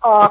A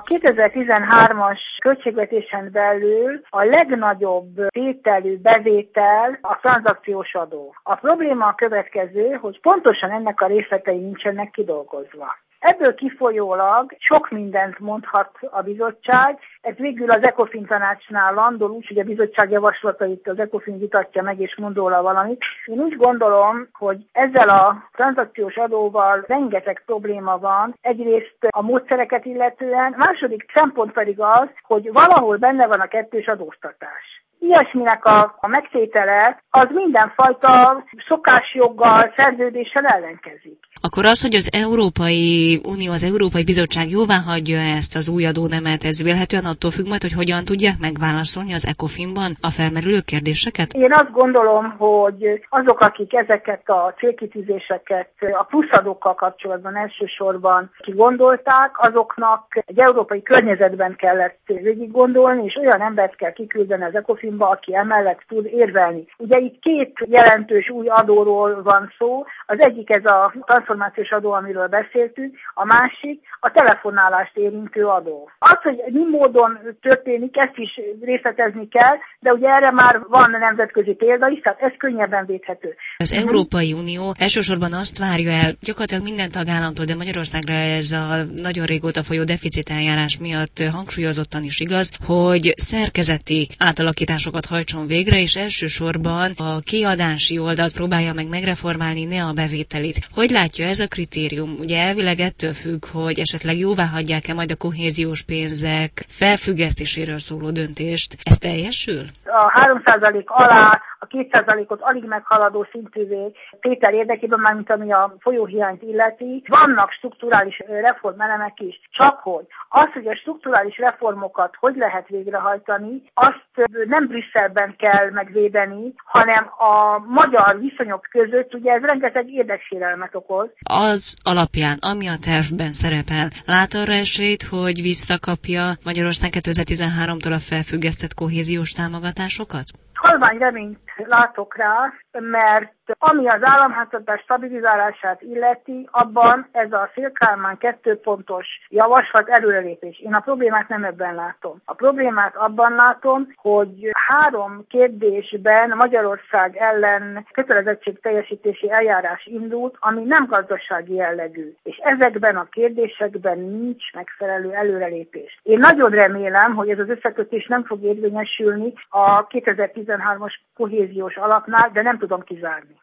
2013-as költségvetésen belül a legnagyobb tételű bevétel a tranzakciós adó. A probléma a következő, hogy pontosan ennek a részletei nincsenek kidolgozva. Ebből kifolyólag sok mindent mondhat a bizottság, ez végül az ECOFIN tanácsnál landol, úgyhogy a bizottság javaslatait az ECOFIN vitatja meg és mond róla valamit. Én úgy gondolom, hogy ezzel a tranzakciós adóval rengeteg probléma van, egyrészt a módszereket illetően, második szempont pedig az, hogy valahol benne van a kettős adóztatás. Ilyesminek a megtétele az mindenfajta szokásjoggal, szerződéssel ellenkezik. Akkor az, hogy az Európai Unió, az Európai Bizottság jóváhagyja ezt az új adónemet, ez vélhetően attól függ majd, hogy hogyan tudják megválaszolni az ECOFIN-ban a felmerülő kérdéseket? Én azt gondolom, hogy azok, akik ezeket a célkitűzéseket a pluszadókkal kapcsolatban elsősorban kigondolták, azoknak egy európai környezetben kellett végig gondolni, és olyan embert kell kiküldeni az ECOFIN-ba, aki emellett tud érvelni. Ugye itt két jelentős új adóról van szó, az egyik ez a transformációs adó, amiről beszéltünk, a másik a telefonálást érintő adó. Az, hogy mi módon történik, ezt is részletezni kell, de ugye erre már van nemzetközi példa is, tehát ez könnyebben védhető. Az Európai Unió elsősorban azt várja el, gyakorlatilag minden tagállamtól, de Magyarországra ez a nagyon régóta folyó deficiteljárás miatt hangsúlyozottan is igaz, hogy szerkezeti átalakításokat hajtson végre, és elsősorban a kiadási oldalt próbálja meg megreformálni, ne a bevételit. Hogy látja ez a kritérium? Ugye elvileg ettől függ, hogy esetleg jóvá hagyják-e majd a kohéziós pénzek felfüggesztéséről szóló döntést. Ez teljesül? A 3% alá a 2%-ot alig meghaladó szintűvé tétel érdekében, mármint ami a folyóhiányt illeti, vannak strukturális reformelemek is. Csak hogy a strukturális reformokat hogy lehet végrehajtani, azt nem Brüsszelben kell megvédeni, hanem a magyar viszonyok között, ugye ez rengeteg érdeksérelmet okoz. Az alapján, ami a tervben szerepel, lát arra esélyt, hogy visszakapja Magyarország 2013-tól a felfüggesztett kohéziós támogatásokat? Halvány reményt látok rá, mert ami az államháztartás stabilizálását illeti, abban ez a Széll-Kálmán 2 pontos javaslat előrelépés. Én a problémát nem ebben látom. A problémát abban látom, hogy 3 kérdésben Magyarország ellen kötelezettségteljesítési eljárás indult, ami nem gazdasági jellegű. És ezekben a kérdésekben nincs megfelelő előrelépés. Én nagyon remélem, hogy ez az összekötés nem fog érvényesülni a 2013-as kohéziós alapnál, de nem tudom kizárni.